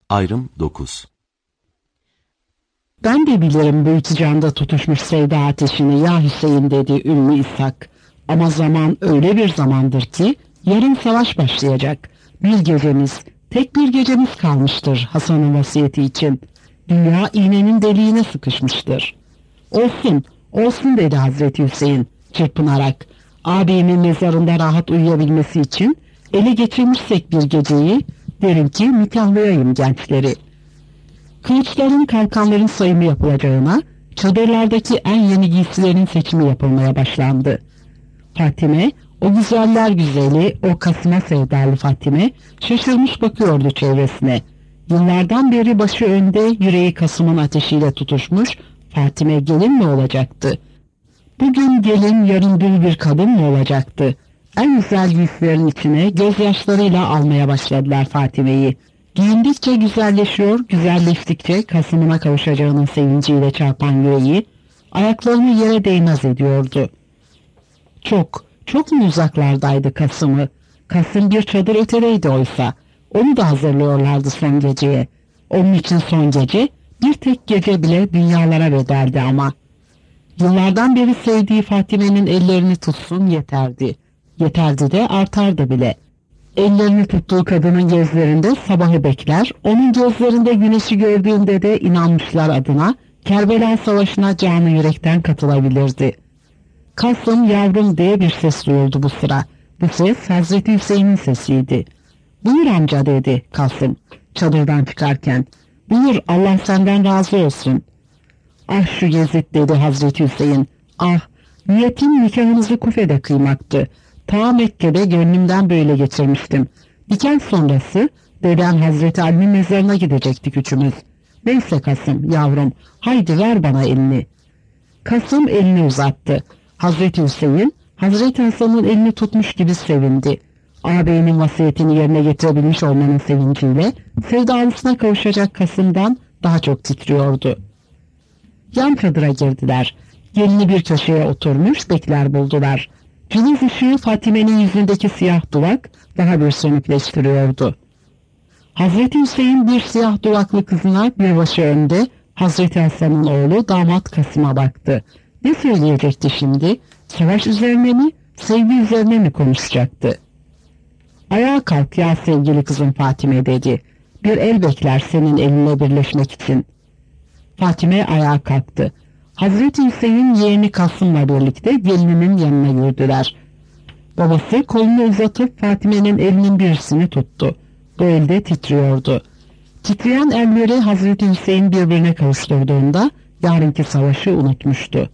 Ayrım 9. Ben de bilirim bu iki canda tutuşmuş sevda ateşini ya Hüseyin dedi Ümmü İshak. Ama zaman öyle bir zamandır ki yarın savaş başlayacak. Bir gecemiz, tek bir gecemiz kalmıştır Hasan'ın vasiyeti için. Dünya iğnenin deliğine sıkışmıştır. Olsun, olsun dedi Hazreti Hüseyin çırpınarak. Abimin mezarında rahat uyuyabilmesi için ele geçirmişsek bir geceyi, derim ki nikahlayayım gençleri. Kılıçların, kalkanların sayımı yapılacağına, çadırlardaki en yeni giysilerin seçimi yapılmaya başlandı. Fatime, o güzeller güzeli, o Kasım'a sevdalı Fatime, şaşırmış bakıyordu çevresine. Yıllardan beri başı önde, yüreği Kasım'ın ateşiyle tutuşmuş, Fatime gelin mi olacaktı? Bugün gelin, yarın dul bir kadın mı olacaktı? En güzel giysilerin içine gözyaşlarıyla almaya başladılar Fatime'yi. Giyindikçe güzelleşiyor, güzelleştikçe Kasım'ına kavuşacağının sevinciyle çarpan yüreği, ayaklarını yere değmez ediyordu. Çok mu uzaklardaydı Kasım'ı? Kasım bir çadır ötedeydi oysa. Onu da hazırlıyorlardı son geceye. Onun için son gece, bir tek gece bile dünyalara bedeldi ama. Yıllardan beri sevdiği Fatime'nin ellerini tutsun yeterdi. Yeterdi de artardı bile. Ellerini tuttuğu kadının gözlerinde sabahı bekler, onun gözlerinde güneşi gördüğünde de inanmışlar adına Kerbela Savaşı'na canı yürekten katılabilirdi. Kasım yavrum diye bir ses duyuldu bu sıra. Bu ses Hazreti Hüseyin'in sesiydi. Buyur amca dedi Kasım çadırdan çıkarken. Buyur Allah senden razı olsun. Ah şu Yezid dedi Hazreti Hüseyin. Ah niyetim nikahınızı Kufe'de kıymaktı. Ta Mekke'de gönlümden böyle geçirmiştim. Nikah sonrası dedem Hazreti Ali'nin mezarına gidecektik üçümüz. Neyse Kasım yavrum haydi ver bana elini. Kasım elini uzattı. Hazreti Hüseyin Hazreti Hasan'ın elini tutmuş gibi sevindi. Ağabeyinin vasiyetini yerine getirebilmiş olmanın sevinciyle sevdalısına kavuşacak Kasım'dan daha çok titriyordu. Yan çadıra girdiler. Gelini bir köşeye oturmuş bekler buldular. Cılız ışığı Fatime'nin yüzündeki siyah duvak daha bir sönükleştiriyordu. Hazreti Hüseyin bir siyah duvaklı kızına bir başı önde Hazreti Hasan'ın oğlu damat Kasım'a baktı. Ne söyleyecekti şimdi? Savaş üzerine mi, sevgi üzerine mi konuşacaktı? Ayağa kalk ya sevgili kızım Fatime dedi. Bir el bekler senin elinle birleşmek için. Fatime ayağa kalktı. Hazreti Hüseyin yeğeni Kasım'la birlikte gelininin yanına yürüdüler. Babası kolunu uzatıp Fatime'nin elinin birisini tuttu. Bu elde titriyordu. Titreyen elleri Hazreti Hüseyin birbirine kavuşturduğunda yarınki savaşı unutmuştu.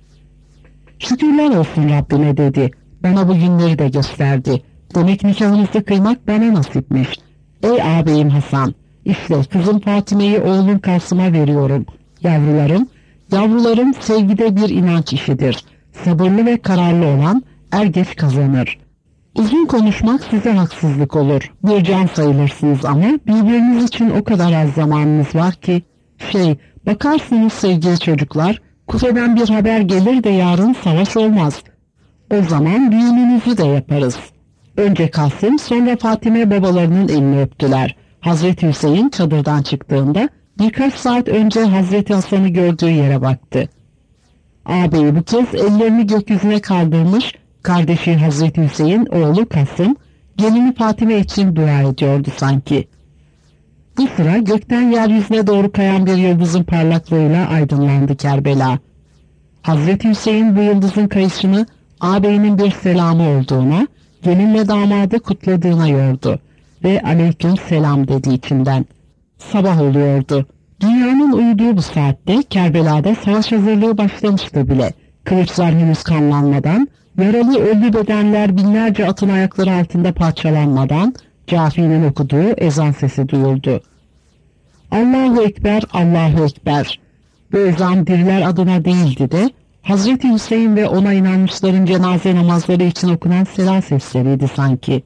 Şükürler olsun Rabbime dedi. Bana bu günleri de gösterdi. Demek nikahınızı kıymak bana nasipmiş. Ey ağabeyim Hasan, işte kızım Fatime'yi oğlum Kasım'a veriyorum. Yavrularım sevgide bir inanç işidir. Sabırlı ve kararlı olan er geç kazanır. Uzun konuşmak size haksızlık olur. Bir can sayılırsınız ama birbiriniz için o kadar az zamanınız var ki. Bakarsınız sevgili çocuklar, Kufe'den bir haber gelir de yarın savaş olmaz. O zaman düğününüzü de yaparız. Önce Kasım, sonra Fatime babalarının elini öptüler. Hazreti Hüseyin çadırdan çıktığında birkaç saat önce Hazreti Hasan'ı gördüğü yere baktı. Ağabeyi bu kez ellerini gökyüzüne kaldırmış, kardeşi Hazreti Hüseyin, oğlu Kasım, gelini Fatime için dua ediyordu sanki. Bu sıra gökten yeryüzüne doğru kayan bir yıldızın parlaklığıyla aydınlandı Kerbela. Hazreti Hüseyin bu yıldızın kayışını ağabeyinin bir selamı olduğuna, gelinle damadı kutladığına yordu ve aleyküm selam dedi içinden. Sabah oluyordu. Dünyanın uyuduğu bu saatte Kerbela'da savaş hazırlığı başlamıştı bile. Kılıçlar henüz kanlanmadan, yaralı ölü bedenler binlerce atın ayakları altında parçalanmadan, Cafi'nin okuduğu ezan sesi duyuldu. Allahu Ekber, Allahu Ekber. Bu ezan diriler adına değildi de, Hazreti Hüseyin ve ona inanmışların cenaze namazları için okunan selam sesleriydi sanki.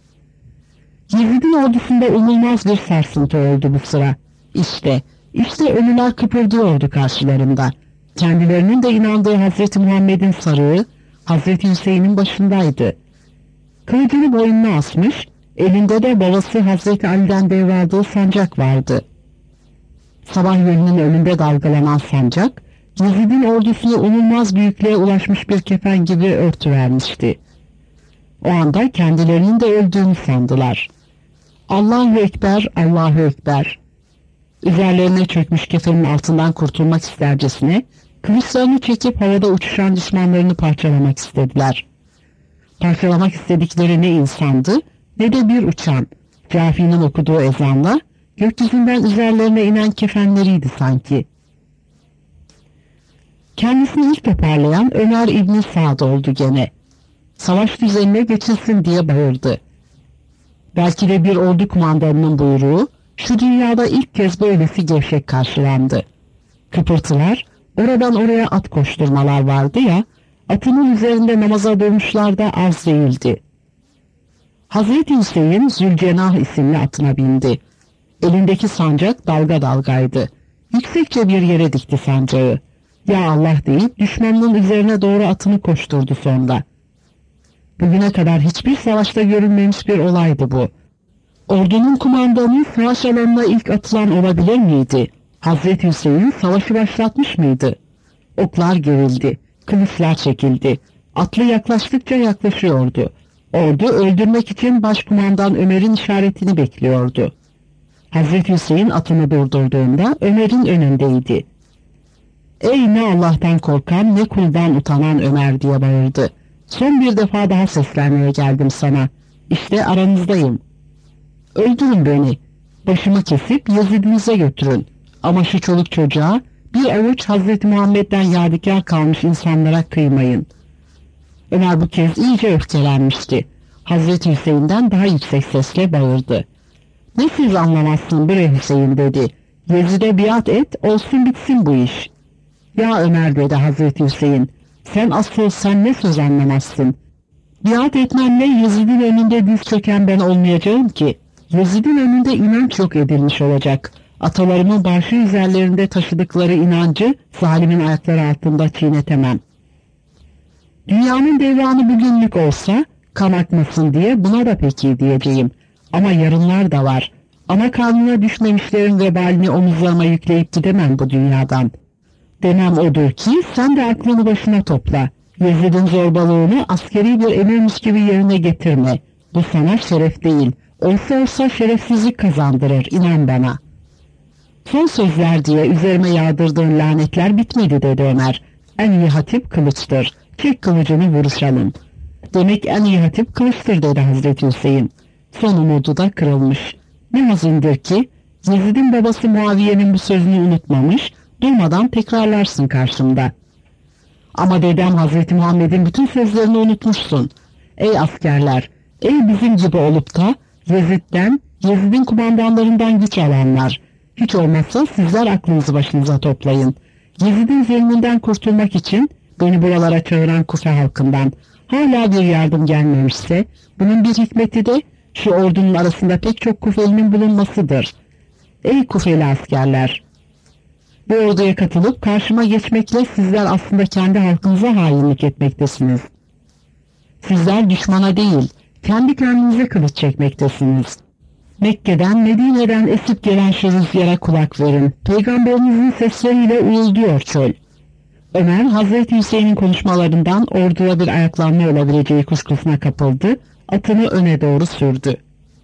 Yezid'in ordusunda umulmaz bir sarsıntı oldu bu sıra. İşte ölüler kıpırdıyordu karşılarında. Kendilerinin de inandığı Hazreti Muhammed'in sarığı Hazreti Hüseyin'in başındaydı. Kılıcını boynuna asmış, Elinde de babası Hazreti Ali'den devraldığı sancak vardı. Sabah yönünün önünde dalgalanan sancak, Yezid'in ordusunu umulmaz büyüklüğe ulaşmış bir kefen gibi örtüvermişti. O anda kendilerinin de öldüğünü sandılar. Allahu Ekber, Allahu Ekber. Üzerlerine çökmüş kefenin altından kurtulmak istercesine, kılıçlarını çekip havada uçuşan düşmanlarını parçalamak istediler. Parçalamak istedikleri ne insandı, ne de bir uçan, Cafi'nin okuduğu ezanla, gökyüzünden üzerlerine inen kefenleriydi sanki. Kendisini ilk toparlayan Ömer İbni Sa'd oldu gene. Savaş düzenine geçilsin diye bağırdı. Belki de bir ordu kumandanının buyruğu, şu dünyada ilk kez böylesi gevşek karşılandı. Kıpırtılar, oradan oraya at koşturmalar vardı ya, atının üzerinde namaza durmuşlar da az değildi. Hazreti Hüseyin Zülcenah isimli atına bindi. Elindeki sancak dalga dalgaydı. Yüksekçe bir yere dikti sancağı. Ya Allah deyip düşmanın üzerine doğru atını koşturdu sonra. Bugüne kadar hiçbir savaşta görülmemiş bir olaydı bu. Ordunun kumandanı savaş alanına ilk atılan olabilir miydi? Hazreti Hüseyin savaşı başlatmış mıydı? Oklar gerildi, kılıçlar çekildi. Atlı yaklaştıkça yaklaşıyordu. Ordu öldürmek için başkumandan Ömer'in işaretini bekliyordu. Hazreti Hüseyin atını durdurduğunda Ömer'in önündeydi. "Ey ne Allah'tan korkan ne kuldan utanan Ömer!" diye bağırdı. "Son bir defa daha seslenmeye geldim sana. İşte aranızdayım. Öldürün beni. Başımı kesip Yezid'inize götürün. Ama şu çoluk çocuğa, bir avuç Hazreti Muhammed'den yadigar kalmış insanlara kıymayın." Ömer bu kez iyice öfkelenmişti. Hazreti Hüseyin'den daha yüksek sesle bağırdı. "Ne siz anlamazsın bre Hüseyin" dedi. "Yezid'e biat et, olsun bitsin bu iş." "Ya Ömer" dedi Hazreti Hüseyin, sen ne söz anlamazsın. Biat etmenle Yezid'in önünde diz çöken ben olmayacağım ki. Yezid'in önünde inanç yok edilmiş olacak. Atalarımın başı üzerlerinde taşıdıkları inancı zalimin ayakları altında çiğnetemem. Dünyanın devranı bugünlük olsa kan akmasın diye buna da peki diyeceğim. Ama yarınlar da var. Ana karnına düşmemişlerin vebalini omuzlarıma yükleyip gidemem bu dünyadan. Demem odur ki sen de aklını başına topla. Yezid'in zorbalığını askeri bir emirmiş gibi yerine getirme. Bu sana şeref değil. Olsa şerefsizlik kazandırır, inan bana. Son sözler diye üzerime yağdırdığın lanetler bitmedi dedi Ömer. En iyi hatip kılıçtır. Çek kılıcını vuruşalım. Demek en iyi hatip kılıçtır dedi Hazreti Hüseyin. Son umudu da kırılmış. Ne hazindir ki Yezid'in babası Muaviye'nin bu sözünü unutmamış, durmadan tekrarlarsın karşımda. Ama dedem Hazreti Muhammed'in bütün sözlerini unutmuşsun. Ey askerler, ey bizim gibi olup da Yezid'in kumandanlarından güç alanlar. Hiç olmazsa sizler aklınızı başınıza toplayın. Yezid'in zulmünden kurtulmak için beni buralara çağıran Kufe halkından hala bir yardım gelmemişse, bunun bir hikmeti de şu ordunun arasında pek çok Kufeli'nin bulunmasıdır. Ey Kufeli askerler! Bu orduya katılıp karşıma geçmekle sizler aslında kendi halkınıza hainlik etmektesiniz. Sizler düşmana değil, kendi kendinize kılıç çekmektesiniz. Mekke'den, Medine'den esip gelen şu rüzgara kulak verin. Peygamberinizin sesleriyle uyulduyor çöl. Ömer, Hazreti Hüseyin'in konuşmalarından orduya bir ayaklanma olabileceği kuşkusuna kapıldı, atını öne doğru sürdü.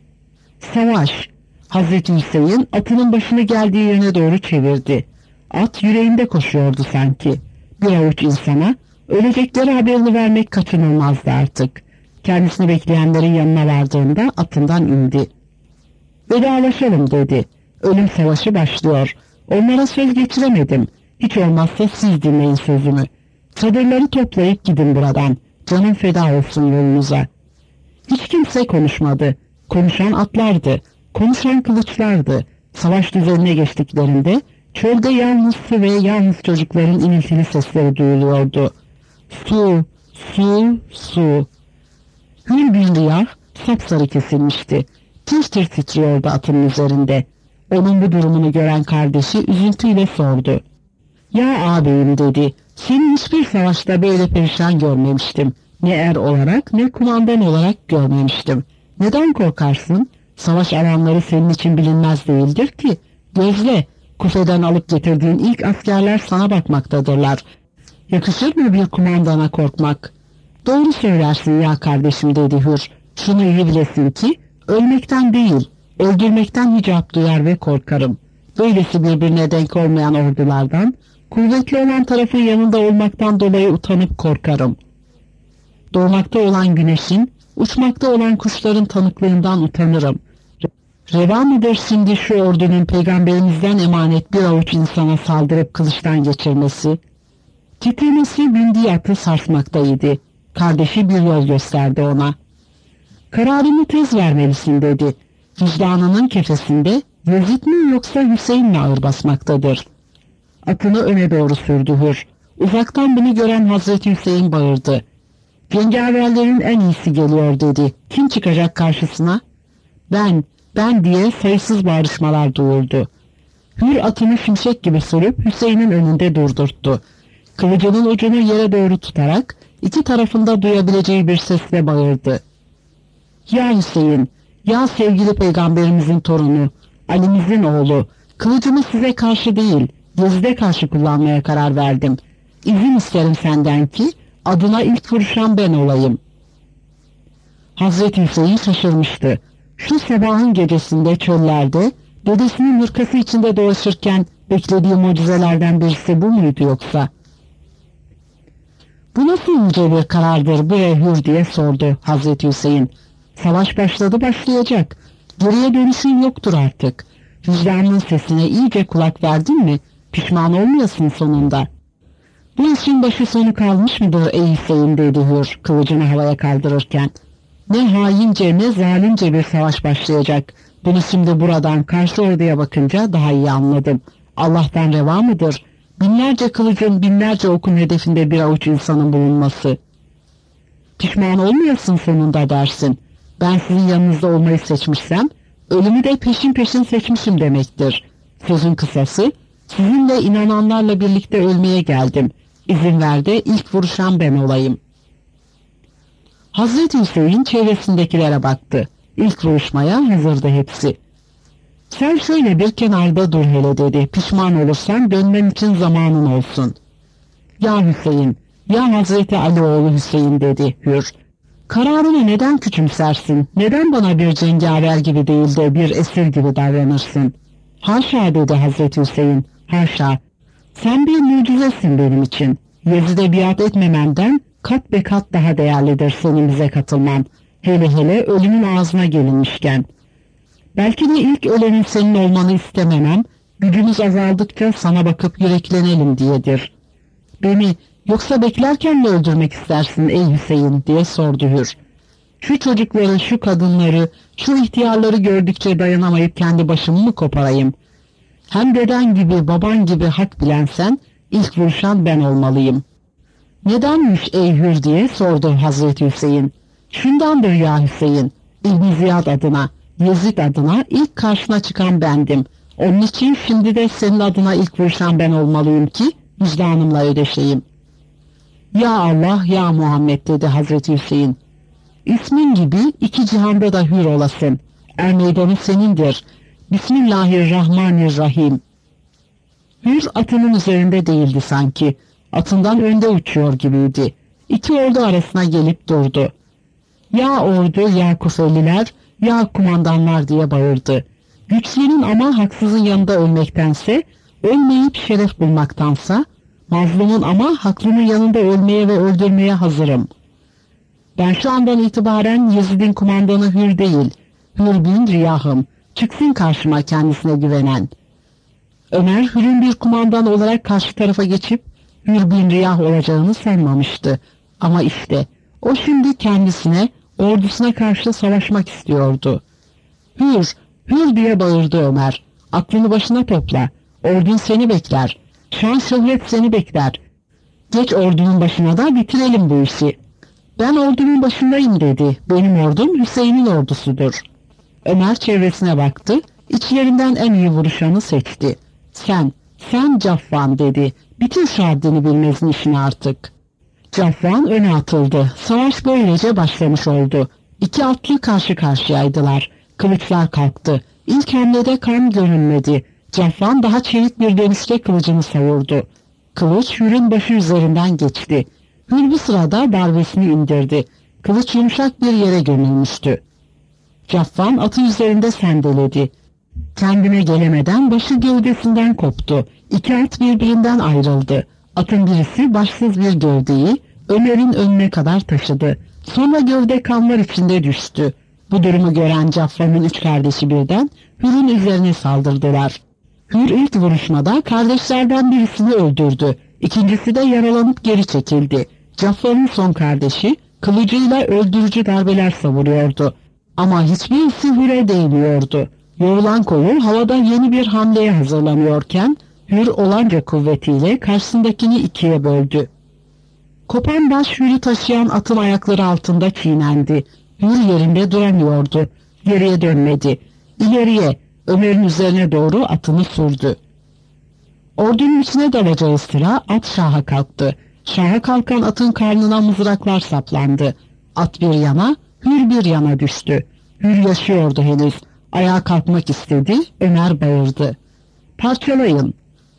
Savaş! Hazreti Hüseyin atının başını geldiği yöne doğru çevirdi. At yüreğinde koşuyordu sanki. Bir avuç insana ölecekleri haberini vermek kaçınılmazdı artık. Kendisini bekleyenlerin yanına vardığında atından indi. "Vedalaşalım" dedi. "Ölüm savaşı başlıyor. Onlara söz geçiremedim. Hiç olmazsa siz dinleyin sözümü. Çadırları toplayıp gidin buradan. Canım feda olsun yolunuza." Hiç kimse konuşmadı. Konuşan atlardı. Konuşan kılıçlardı. Savaş düzenine geçtiklerinde çölde yalnız su ve yalnız çocukların iniltili sesleri duyuluyordu. Su, su, su. Hür bir riyah sapsarı kesilmişti. Tir tir titriyordu atının üzerinde. Onun bu durumunu gören kardeşi üzüntüyle sordu. "Ya ağabeyim" dedi, "seni hiçbir savaşta böyle perişan görmemiştim. Ne er olarak ne kumandan olarak görmemiştim. Neden korkarsın? Savaş alanları senin için bilinmez değildir ki. Gözle, Kufe'den alıp getirdiğin ilk askerler sana bakmaktadırlar. Yakışır mı bir kumandana korkmak? Doğru söylersin ya kardeşim dedi Hür. Şunu iyi bilesin ki ölmekten değil, öldürmekten hicap duyar ve korkarım. Böylesi birbirine denk olmayan ordulardan, kuvvetli olan tarafın yanında olmaktan dolayı utanıp korkarım. Doğmakta olan güneşin, uçmakta olan kuşların tanıklığından utanırım. Reva mıdır şimdi şu ordunun peygamberimizden emanet bir avuç insana saldırıp kılıçtan geçirmesi? Titremesi bindiği atı sarsmaktaydı. Kardeşi bir yol gösterdi ona. Kararını tez vermelisin dedi. Vicdanının kefesinde Yezid mi yoksa Hüseyin mi ağır basmaktadır? Atını öne doğru sürdü Hür. Uzaktan bunu gören Hazreti Hüseyin bağırdı. Cengaverlerin en iyisi geliyor dedi. Kim çıkacak karşısına? Ben diye sayısız bağrışmalar duyuldu. Hür atını şimşek gibi sürüp Hüseyin'in önünde durdurttu. Kılıcının ucunu yere doğru tutarak iki tarafında duyabileceği bir sesle bağırdı. Ya Hüseyin, ya sevgili peygamberimizin torunu, Ali'mizin oğlu, kılıcımı size karşı değil, Yezid'e karşı kullanmaya karar verdim. İzin isterim senden ki adına ilk vuruşan ben olayım. Hazreti Hüseyin şaşırmıştı. Şu sabahın gecesinde çöllerde, dedesinin hırkası içinde dolaşırken beklediği mucizelerden birisi bu muydu yoksa? Bu nasıl yüce bir karardır bu Hür diye sordu Hazreti Hüseyin. Savaş başladı başlayacak. Geriye dönüşün yoktur artık. Vicdanın sesine iyice kulak verdin mi? Pişman olmayasın sonunda. Bu işin başı sonu kalmış mıdır ey Hüseyin dedi Hür kılıcını havaya kaldırırken. Ne haince ne zalimce bir savaş başlayacak. Bunu şimdi buradan karşı orduya bakınca daha iyi anladım. Allah'tan reva mıdır? Binlerce kılıcın binlerce okun hedefinde bir avuç insanın bulunması. Pişman olmayasın sonunda dersin. Ben sizin yanınızda olmayı seçmişsem, ölümü de peşin peşin seçmişim demektir. Sözün kısası, sizinle inananlarla birlikte ölmeye geldim. İzin ver de ilk vuruşan ben olayım. Hazreti Hüseyin çevresindekilere baktı. İlk vuruşmaya hazırdı hepsi. Sen şöyle bir kenarda dur hele dedi. Pişman olursan dönmen için zamanın olsun. Ya Hüseyin, ya Hazreti Ali oğlu Hüseyin dedi Hür. Kararını neden küçümsersin? Neden bana bir cengaver gibi değil de bir esir gibi davranırsın? Haşa dedi Hazreti Hüseyin. Haşa. Sen bir mucizesin benim için. Yezid'e biat etmemenden kat be kat daha değerlidir senin bize katılman. Hele hele ölümün ağzına gelinmişken. Belki de ilk ölenin senin olmanı istememem, gücümüz azaldıkça sana bakıp yüreklenelim diyedir. Beni yoksa beklerken mi öldürmek istersin ey Hüseyin diye sordu Hür. Şu çocukları, şu kadınları, şu ihtiyarları gördükçe dayanamayıp kendi başımı mı koparayım? Hem deden gibi, baban gibi hak bilen sen, ilk vuruşan ben olmalıyım. Nedenmiş ey Hür diye sordu Hazreti Hüseyin. Şundandır ya Hüseyin, İbn Ziyad adına, Yezid adına ilk karşına çıkan bendim. Onun için şimdi de senin adına ilk vuruşan ben olmalıyım ki vicdanımla ödeşeyim. Ya Allah ya Muhammed dedi Hazreti Hüseyin. İsmin gibi iki cihanda da hür olasın. Er meydanı senindir. Bismillahirrahmanirrahim. Hür atının üzerinde değildi sanki. Atından önde uçuyor gibiydi. İki ordu arasına gelip durdu. Ya ordu ya Kufeliler ya kumandanlar diye bağırdı. Güçlünün ama haksızın yanında ölmektense, ölmeyip şeref bulmaktansa, mazlumun ama haklının yanında ölmeye ve öldürmeye hazırım. Ben şu andan itibaren Yezid'in kumandanı Hür değil, Hür bin Riyah'ım. Çıksın karşıma kendisine güvenen. Ömer Hür'ün bir kumandan olarak karşı tarafa geçip Hür bin Riyah olacağını sanmamıştı. Ama işte o şimdi kendisine, ordusuna karşı savaşmak istiyordu. Hür, Hür diye bağırdı Ömer. Aklını başına topla. Ordun seni bekler. Şan şöhret seni bekler. Geç ordunun başına da bitirelim bu işi. Ben ordunun başındayım dedi. Benim ordum Hüseyin'in ordusudur. Ömer çevresine baktı. İçlerinden en iyi vuruşanı seçti. Sen Caffan dedi. Bitir şu haddini bilmezin işini artık. Caffan öne atıldı. Savaş böylece başlamış oldu. İki atlı karşı karşıyaydılar. Kılıçlar kalktı. İlk hamlede kan görünmedi. Caffan daha çevik bir dönüşle kılıcını savurdu. Kılıç Hür'ün başı üzerinden geçti. Hür bu sırada darbesini indirdi. Kılıç yumuşak bir yere gömülmüştü. Caffan atı üzerinde sendeledi. Kendine gelemeden başı gövdesinden koptu. İki at birbirinden ayrıldı. Atın birisi başsız bir gövdeyi Ömer'in önüne kadar taşıdı. Sonra gövde kanlar içinde düştü. Bu durumu gören Caffan'ın üç kardeşi birden Hür'ün üzerine saldırdılar. Hür ilk vuruşmada kardeşlerden birisini öldürdü. İkincisi de yaralanıp geri çekildi. Caffan'ın son kardeşi kılıcıyla öldürücü darbeler savuruyordu. Ama hiçbirisi Hür'e değmiyordu. Yorulan koyu havada yeni bir hamleye hazırlanıyorken Hür olanca kuvvetiyle karşısındakini ikiye böldü. Kopan baş Hür'ü taşıyan atın ayakları altında çiğnendi. Hür yerinde duramıyordu. Geriye dönmedi. İleriye, Ömer'in üzerine doğru atını sürdü. Ordunun içine dalacağı sıra at şaha kalktı. Şaha kalkan atın karnına mızraklar saplandı. At bir yana, Hür bir yana düştü. Hür yaşıyordu henüz. Ayağa kalkmak istedi, Ömer bağırdı. Parçalayın!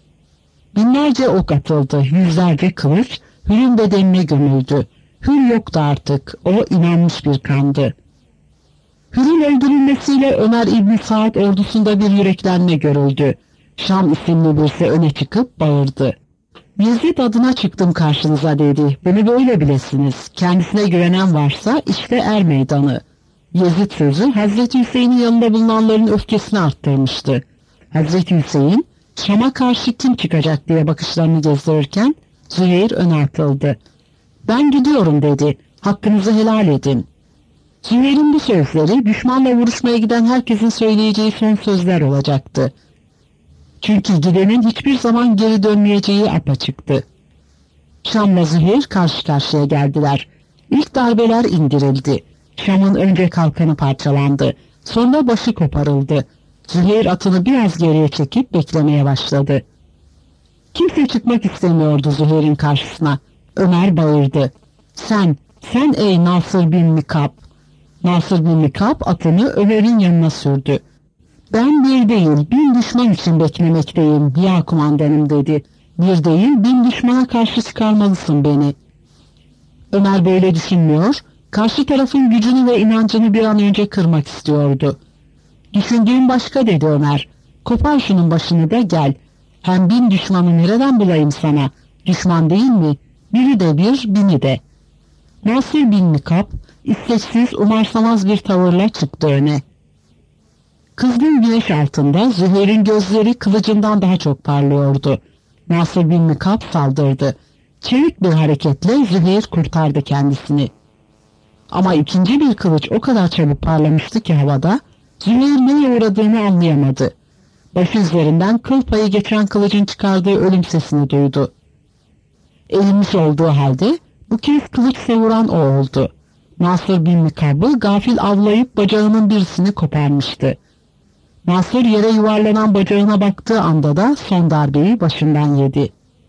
Binlerce ok atıldı, yüzlerce kılıç Hür'ün bedenine gömüldü. Hür yoktu artık, o inanmış bir kandı. Hür'ün öldürülmesiyle Ömer İbn Saad ordusunda bir yüreklenme görüldü. Şam isimli birisi öne çıkıp bağırdı. Yezid adına çıktım karşınıza dedi. Beni böyle bilesiniz. Kendisine güvenen varsa işte er meydanı. Yezid sözü Hazreti Hüseyin'in yanında bulunanların öfkesini arttırmıştı. Hazreti Hüseyin Şam'a karşı kim çıkacak diye bakışlarını gezdirirken Züheyr öne atıldı. Ben gidiyorum dedi. Hakkınızı helal edin. Züheyr'in bu sözleri düşmanla vuruşmaya giden herkesin söyleyeceği son sözler olacaktı. Çünkü gidenin hiçbir zaman geri dönmeyeceği apaçıktı. Şam'la Züheyr karşı karşıya geldiler. İlk darbeler indirildi. Şam'ın önce kalkanı parçalandı. Sonra başı koparıldı. Züheyr atını biraz geriye çekip beklemeye başladı. Kimse çıkmak istemiyordu Züheyr'in karşısına. Ömer bağırdı. Sen ey Nasır bin Mikab. Nasır bin Mikab atını Ömer'in yanına sürdü. Ben bir değil, 1000 düşman için beklemekteyim ya kumandanım dedi. Bir değil, 1000 düşmana karşı çıkarmalısın beni. Ömer böyle düşünmüyor, karşı tarafın gücünü ve inancını bir an önce kırmak istiyordu. Düşündüğüm başka dedi Ömer. Kopar şunun başını da gel. Hem 1000 düşmanı nereden bulayım sana? Düşman değil mi? Biri de bir, 1000'i de. Nasır bin Mikab, isteksiz, umursamaz bir tavırla çıktı öne. Kızgın güneş altında Züheyr'in gözleri kılıcından daha çok parlıyordu. Nasır bin Mikab saldırdı. Çevik bir hareketle Züheyr kurtardı kendisini. Ama ikinci bir kılıç o kadar çabuk parlamıştı ki havada, Züheyr neye uğradığını anlayamadı. Başı üzerinden kıl payı geçen kılıcın çıkardığı ölüm sesini duydu. Eğilmiş olduğu halde bu kez kılıç savuran o oldu. Nasır bin Mikab'ı gafil avlayıp bacağının birisini koparmıştı. Nasır yere yuvarlanan bacağına baktığı anda da son darbeyi başından yedi.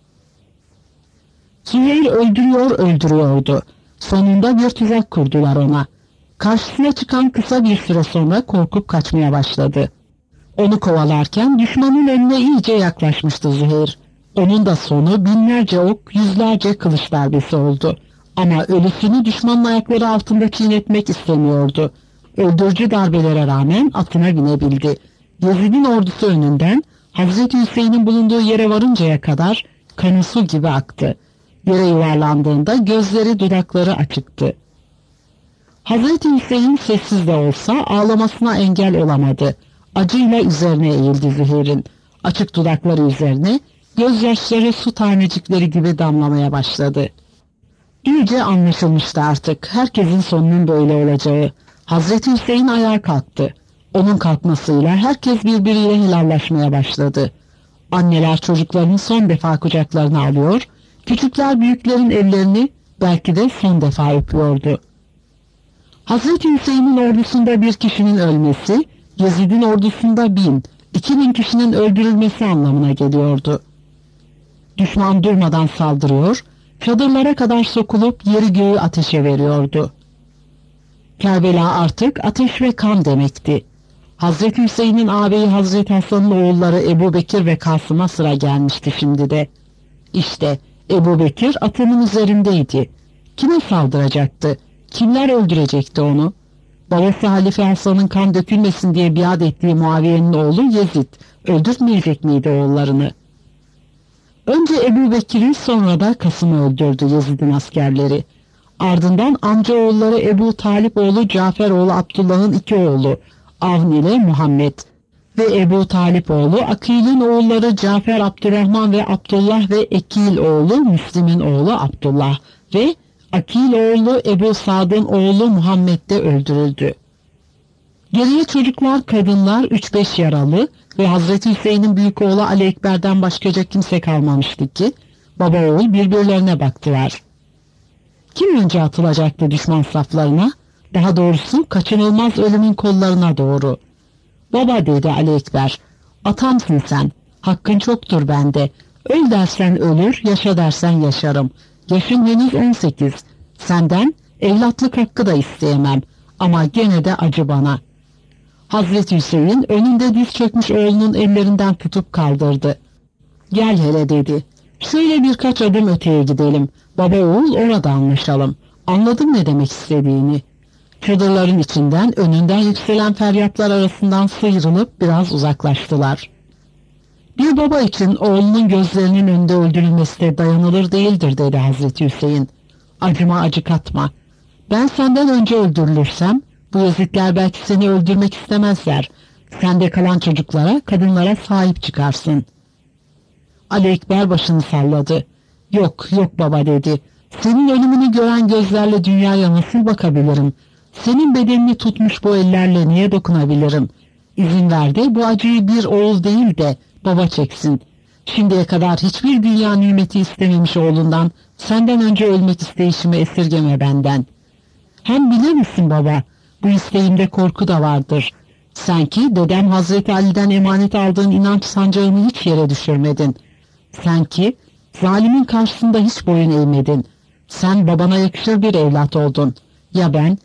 Züheyr öldürüyordu. Sonunda bir tuzak kurdular ona. Karşısına çıkan kısa bir süre sonra korkup kaçmaya başladı. Onu kovalarken düşmanın önüne iyice yaklaşmıştı Züheyr. Onun da sonu binlerce ok, yüzlerce kılıç darbesi oldu. Ama ölüsünü düşmanın ayakları altında çiğnetmek istemiyordu. Öldürücü darbelere rağmen atına binebildi. Yezid'in ordusu önünden Hazreti Hüseyin'in bulunduğu yere varıncaya kadar kanı su gibi aktı. Yere yuvarlandığında gözleri dudakları açıktı. Hazreti Hüseyin sessiz de olsa ağlamasına engel olamadı. Acıyla üzerine eğildi Züheyr'in. Açık dudakları üzerine gözyaşları su tanecikleri gibi damlamaya başladı. İyice anlaşılmıştı artık herkesin sonunun böyle olacağı. Hazreti Hüseyin ayağa kalktı. Onun kalkmasıyla herkes birbiriyle helallaşmaya başladı. Anneler çocuklarını son defa kucaklarına alıyor, küçükler büyüklerin ellerini belki de son defa öpüyordu. Hazreti Hüseyin'in ordusunda bir kişinin ölmesi, Yezid'in ordusunda 1000, 2000 kişinin öldürülmesi anlamına geliyordu. Düşman durmadan saldırıyor, çadırlara kadar sokulup yeri göğü ateşe veriyordu. Kerbela artık ateş ve kan demekti. Hazreti Hüseyin'in ağabeyi Hazreti Hasan'ın oğulları Ebu Bekir ve Kasım'a sıra gelmişti şimdi de. İşte Ebu Bekir atının üzerindeydi. Kime saldıracaktı? Kimler öldürecekti onu? Babası Halife Hasan'ın kan dökülmesin diye biat ettiği Muaviye'nin oğlu Yezid öldürtmeyecek miydi oğullarını? Önce Ebu Bekir'i, sonra da Kasım'ı öldürdü Yezid'in askerleri. Ardından amcaoğulları Ebu Talip oğlu Cafer oğlu Abdullah'ın iki oğlu Avn ile Muhammed ve Ebu Talip oğlu Akil'in oğulları Cafer, Abdurrahman ve Abdullah ve Ekil oğlu Müslim'in oğlu Abdullah ve Akil oğlu Ebu Sad'ın oğlu Muhammed de öldürüldü. Geriye çocuklar, kadınlar, 3-5 yaralı ve Hazreti Hüseyin'in büyük oğlu Ali Ekber'den başkaca kimse kalmamıştı ki baba oğul birbirlerine baktılar. Kim önce atılacaktı düşman saflarına? Daha doğrusu kaçınılmaz ölümün kollarına doğru. Baba, dedi Ali Ekber, atamsın sen, hakkın çoktur bende. Öl dersen ölür, yaşa dersen yaşarım. Yaşın henüz 18, senden evlatlık hakkı da isteyemem ama gene de acı bana. Hazreti Hüseyin önünde diz çökmüş oğlunun ellerinden tutup kaldırdı. Gel hele, dedi. Şöyle birkaç adım öteye gidelim. Baba oğul orada anlaşalım. Anladım ne demek istediğini. Çadırların içinden, önünden yükselen feryatlar arasından sıyrılıp biraz uzaklaştılar. Bir baba için oğlunun gözlerinin önünde öldürülmesi de dayanılır değildir, dedi Hazreti Hüseyin. Acıma acı katma. Ben senden önce öldürülürsem bu Yezidler belki seni öldürmek istemezler. Sende kalan çocuklara, kadınlara sahip çıkarsın. Ali Ekber başını salladı. Yok, yok baba, dedi. Senin ölümünü gören gözlerle dünyaya nasıl bakabilirim? Senin bedenini tutmuş bu ellerle niye dokunabilirim? İzin ver de bu acıyı bir oğul değil de baba çeksin. Şimdiye kadar hiçbir dünya nimeti istememiş oğlundan senden önce ölmek isteyişimi esirgeme benden. Hem bilir misin baba, bu isteğimde korku da vardır. Sen ki dedem Hazreti Ali'den emanet aldığın inanç sancağını hiç yere düşürmedin. Sen ki zalimin karşısında hiç boyun eğmedin. Sen babana yakışır bir evlat oldun. Ya ben